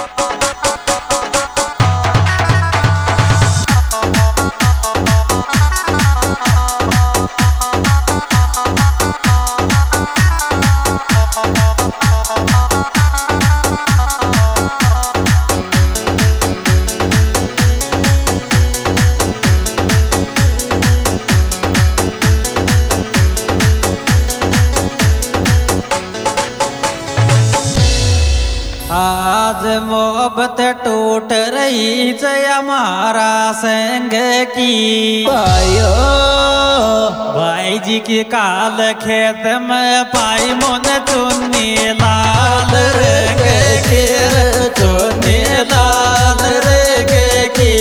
आज मोहब्बत टूट रही जय हमारा संग की भाइयो भाई जी की काल खेत में पाई मुन चुन्नी लाल रंग की चुन्नी लाल रंग की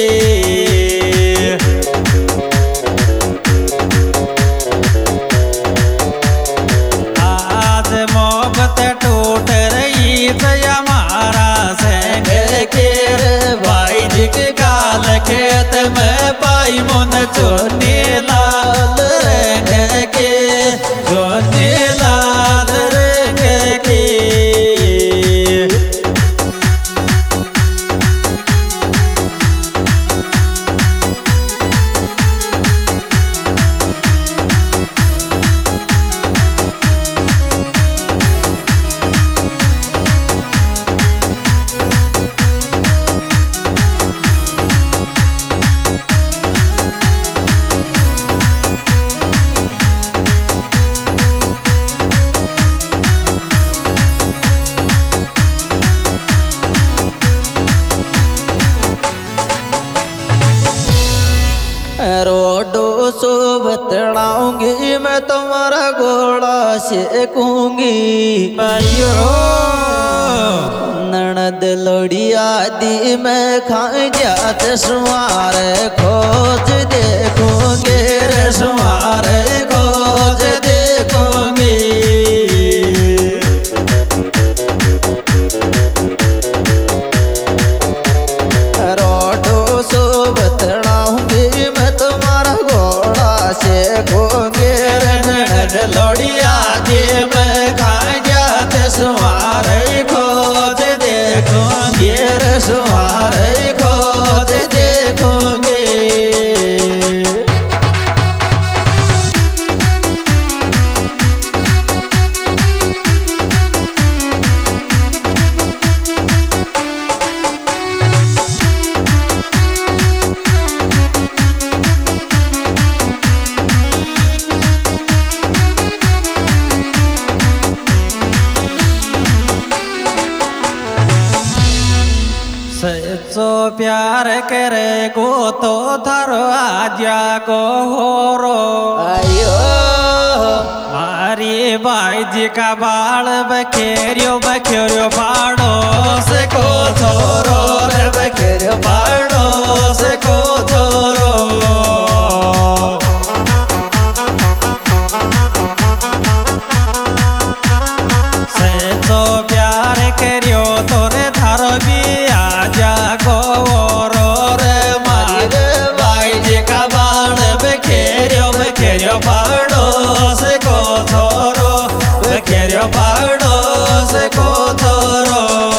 आज मोहब्बत टूट रही जय हमारा संग के भाई जी के काल खेत में पाई मुन चुन्नी लाल रंग के चुन्नी लाल रंग की रोडो सो बतलाऊंगी मैं तुम्हारा घोड़ा सेकूंगी भाइयो ननद लोड़िया दी मैं खाए जात सुमार खोज देखूंगी रे सुमार खोज देखूंगी रोडो सो बतलाऊंगी मैं तुम्हारा घोड़ा सेकूंगी ननद लोड़िया दी मैं खाए जात सुमार खोज देखूंगी रे सुमार खोज देखूंगी सच्चो प्यार करे को तो थारो आजा को होरो आयो मारी भाई जी का बाल बखेरियो बखेरियो पाड़ो से को छोरो रे बखेरियो पाड़ो से को छोरो सच्चो प्यार करियो तोरे थारो भी आजा को रे मारे भाई जी का बाण बखेरियो पाड़ो से को छोरो बखेरियो पाड़ो से को छोरो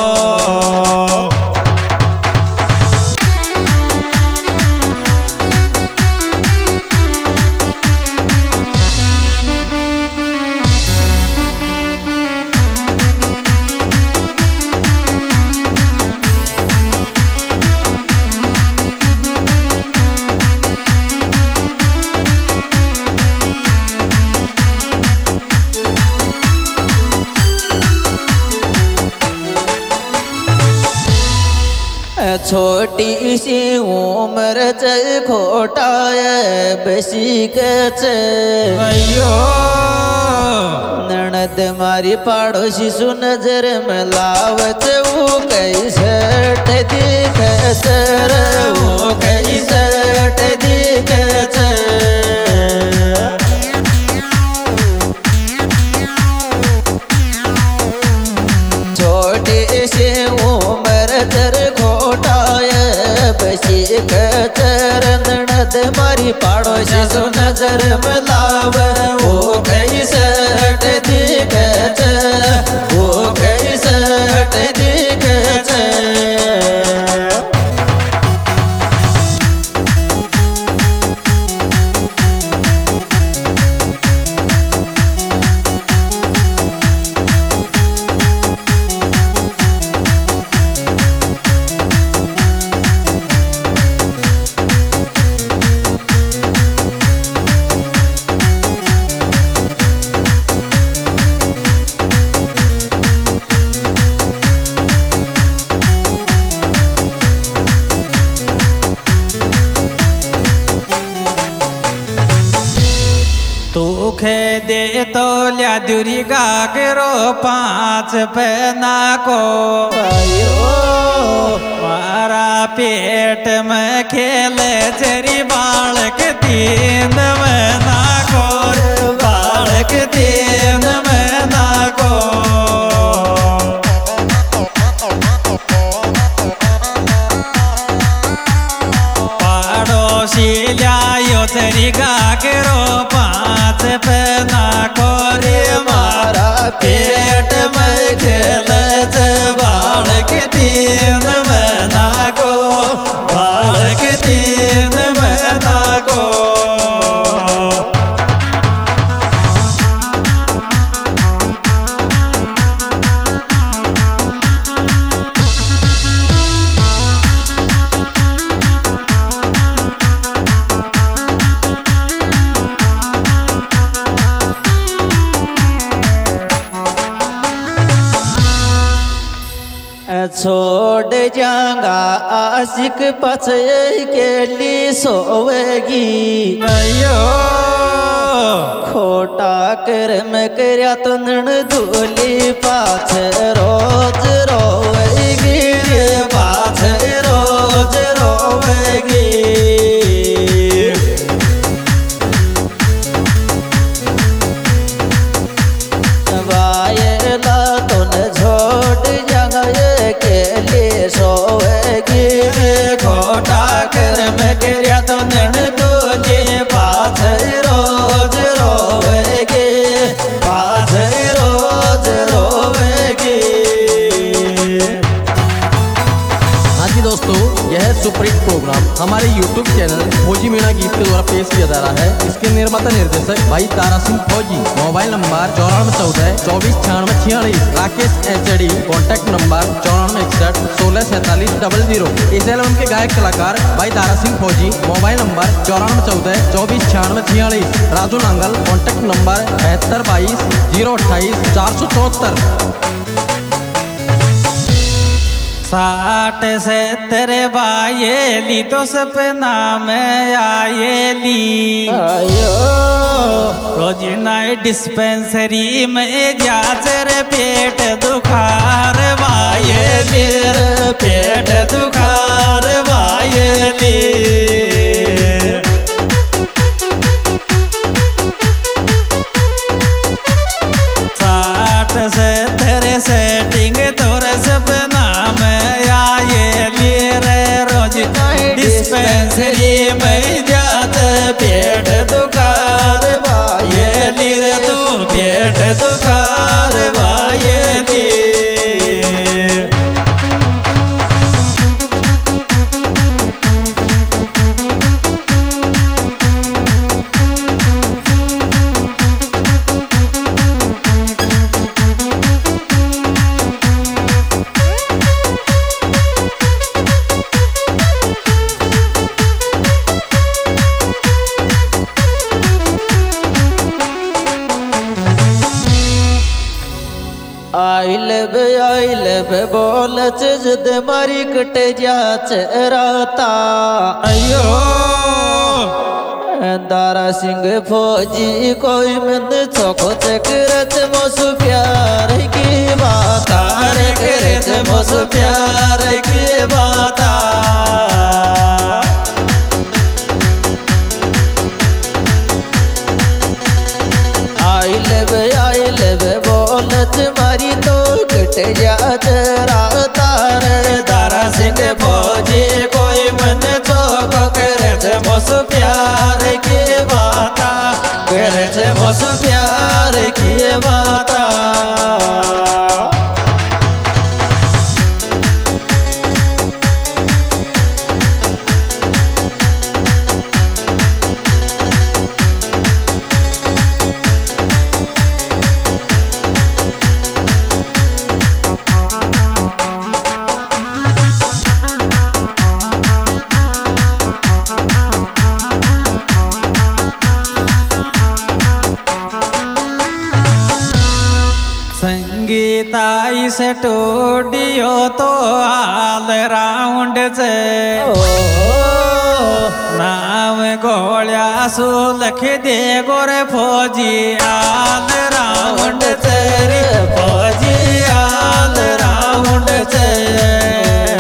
छोटी सी उम्र चल खोटा है बसी के भैयो ननद मारी पड़ोसी सु नजर में लावत वो कैसे दिखे सर वो कैसे दिखे छोटी सी उम्र चर खोटा है बसी के ननद मारी पड़ोसी सु नजर में लाव वो कैसे दिखे वो कैसे दिखे दे तो लिया दूरी गागरो 5 पहना को मारा पेट में खेले चरी बालक 3 महीना को बालक 3 महीना को यो चरी गागरो 5 पहना कोरी मारा पेट में खेले बालक 3 महीना को बालक 3 महीना को छोड़ जाऊंगा आशिक पछे के लिए सोवेगी अयो खोटा कर्म करया तो नण धूली पाछ रोज रोवेगी पाछ रोज रोवेगी वायला तो न छोड़ के लिए सोएगी खोटा कर्म करया तो नण धूली पाछ रोज रोवेगी पाछ रोज रोवेगी। हाँ जी दोस्तों, यह सुपरहिट प्रोग्राम हमारे YouTube चैनल फौजी मीणा गीत के द्वारा पेश किया जा रहा है। इसके निर्माता निर्देशक भाई तारा सिंह फौजी। Mobile number 9414 249646। Rakesh HD। Contact number 9461 164700। इस एल्बम के गायक कलाकार भाई तारा सिंह फौजी। Mobile number 9414 249646। Raju Nangal. Contact number 7222 028 474। 60 70 बायेली तो सपना में आयेली आयो रोज नाई डिस्पेंसरी में जाचर पेट दुखार बायेली पेट दुखार बायेली 60 70 सेटिंग तोर सपना में आयेली रे रोज डिस्पेंसरी में जात पेट दुखार बायेली रे तू पेट दुखार बायेली। आई लव बोल जिद मारी कट जा चराता अयो दारा सिंह फौजी कोई मन चौको चकरत मोसु प्यार की बात तारे करत मोस प्यार की बात आई लव बोलत मारी तो कट जा चराता तारा सिंह फौजी कोई मन चौक करत मोस प्यार की बात करत मोस प्यार की बात। संगीता इस स्टूडियो तो ऑल राउंड से नाम गो बोलिया सु लख दे गोरे फौजी आल रावण तेरे फौजी आल रावण तेरे